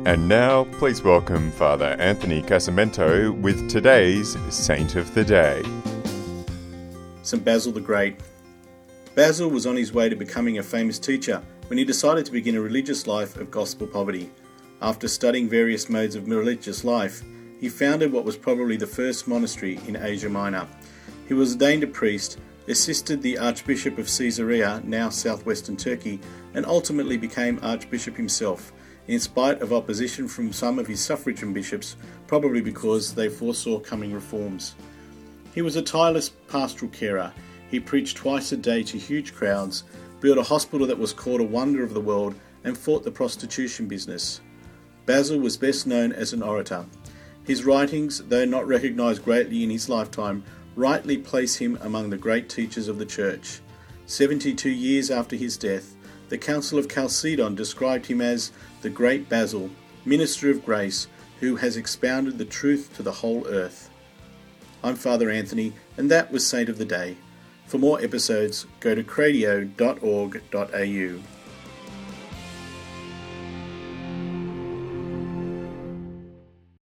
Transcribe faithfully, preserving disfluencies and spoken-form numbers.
And now, please welcome Father Anthony Casamento with today's Saint of the Day. Saint Basil the Great. Basil was on his way to becoming a famous teacher when he decided to begin a religious life of gospel poverty. After studying various modes of religious life, he founded what was probably the first monastery in Asia Minor. He was ordained a priest, assisted the Archbishop of Caesarea, now southwestern Turkey, and ultimately became Archbishop himself, in spite of opposition from some of his suffragan bishops, probably because they foresaw coming reforms. He was a tireless pastoral carer. He preached twice a day to huge crowds, built a hospital that was called a wonder of the world, and fought the prostitution business. Basil was best known as an orator. His writings, though not recognised greatly in his lifetime, rightly place him among the great teachers of the Church. Seventy-two years after his death, the Council of Chalcedon described him as the Great Basil, Minister of Grace, who has expounded the truth to the whole earth. I'm Father Anthony, and that was Saint of the Day. For more episodes, go to cradio dot org dot a u.